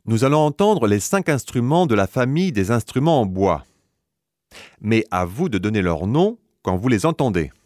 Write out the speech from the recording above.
Nous allons entendre les 5 instruments de la famille des instruments en bois. Mais à vous de donner leur nom quand vous les entendez.